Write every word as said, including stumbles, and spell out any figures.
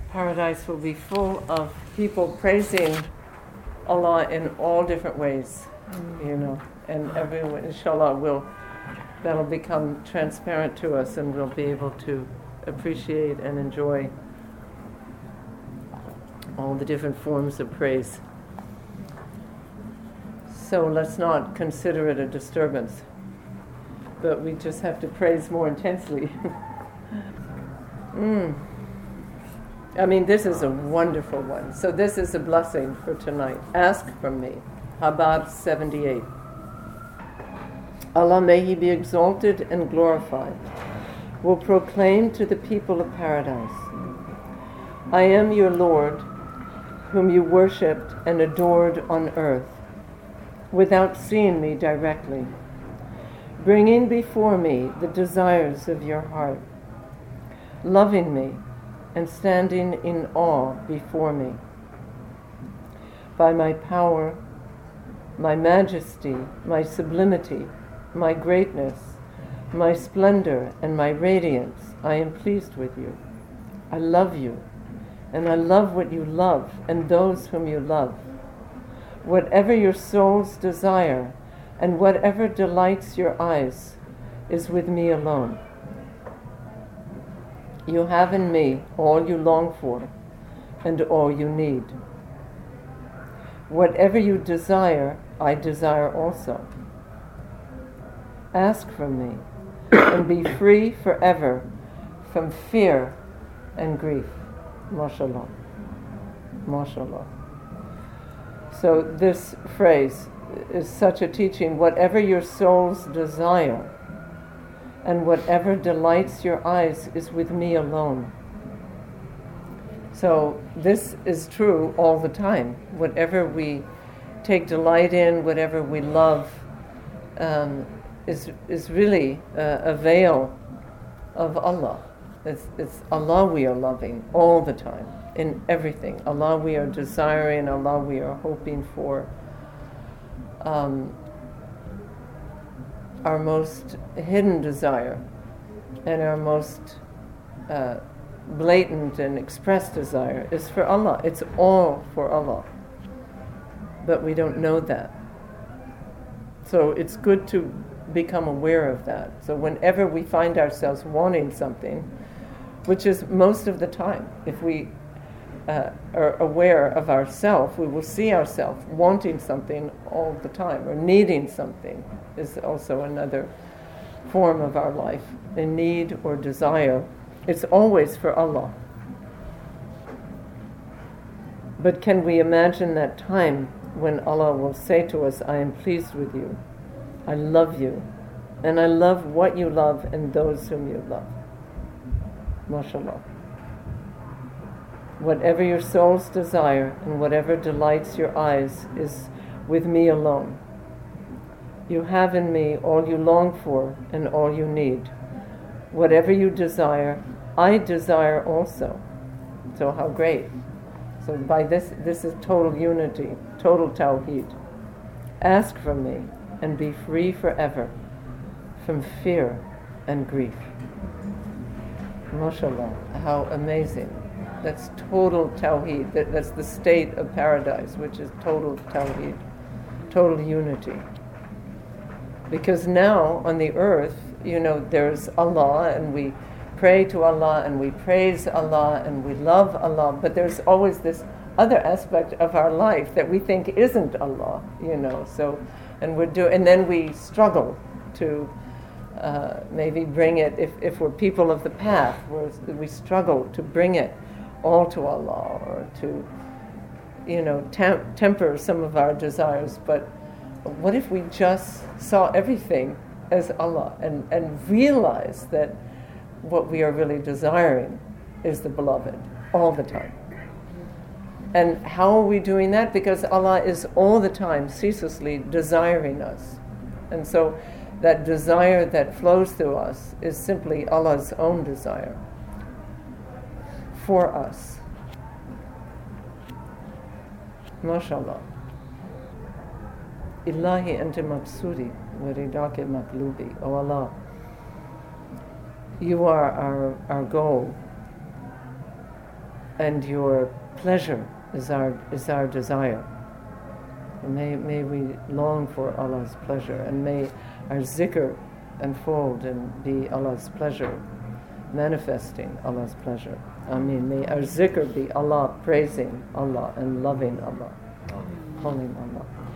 Paradise will be full of people praising Allah in all different ways, mm. you know, and everyone, inshallah, will, that'll become transparent to us and we'll be able to appreciate and enjoy all the different forms of praise. So let's not consider it a disturbance, but we just have to praise more intensely. mm. I mean, this is a wonderful one. So this is a blessing for tonight. Ask from me. Habab seventy-eight. Allah, may He be exalted and glorified, will proclaim to the people of paradise, I am your Lord, whom you worshipped and adored on earth, without seeing me directly, bringing before me the desires of your heart, loving me and standing in awe before me. By my power, my majesty, my sublimity, my greatness, my splendor, and my radiance, I am pleased with you. I love you, and I love what you love and those whom you love. Whatever your souls desire and whatever delights your eyes is with me alone. You have in me all you long for and all you need. Whatever you desire, I desire also. Ask from me and be free forever from fear and grief. MashaAllah. MashaAllah. So this phrase is such a teaching. Whatever your souls desire and whatever delights your eyes is with me alone. So this is true all the time. Whatever we take delight in, whatever we love, um, is is really uh, a veil of Allah. It's, it's Allah we are loving all the time, in everything. Allah we are desiring, Allah we are hoping for. Um, our most hidden desire and our most uh, blatant and expressed desire is for Allah. It's all for Allah. But we don't know that. So it's good to become aware of that. So whenever we find ourselves wanting something, which is most of the time, if we uh, are aware of ourselves, we will see ourselves wanting something all the time, or needing something is also another form of our life, a need or desire. It's always for Allah. But can we imagine that time when Allah will say to us, I am pleased with you, I love you, and I love what you love and those whom you love. MashaAllah. Whatever your souls desire and whatever delights your eyes is with me alone. You have in me all you long for and all you need. Whatever you desire, I desire also. So how great. So by this, this is total unity, total tawheed. Ask from me and be free forever from fear and grief. MashaAllah, how amazing. That's total tawheed. That, that's the state of paradise, which is total tawheed, total unity. Because now on the earth, you know, there's Allah and we pray to Allah and we praise Allah and we love Allah, but there's always this other aspect of our life that we think isn't Allah, you know. So, and we're do, and then we struggle to uh, maybe bring it. If if we're people of the path, we're, we struggle to bring it all to Allah, or to, you know, tem- temper some of our desires. But what if we just saw everything as Allah and and realize that what we are really desiring is the beloved all the time? And how are we doing that? Because Allah is all the time ceaselessly desiring us. And so that desire that flows through us is simply Allah's own desire for us. MashaAllah. Ilahi anta maqsudi wa ridaka maqlubi. Oh Allah, you are our, our goal, and your pleasure is our is our desire. And may may we long for Allah's pleasure, and may our zikr unfold and be Allah's pleasure, manifesting Allah's pleasure. Ameen. May our zikr be Allah praising Allah and loving Allah, calling Allah.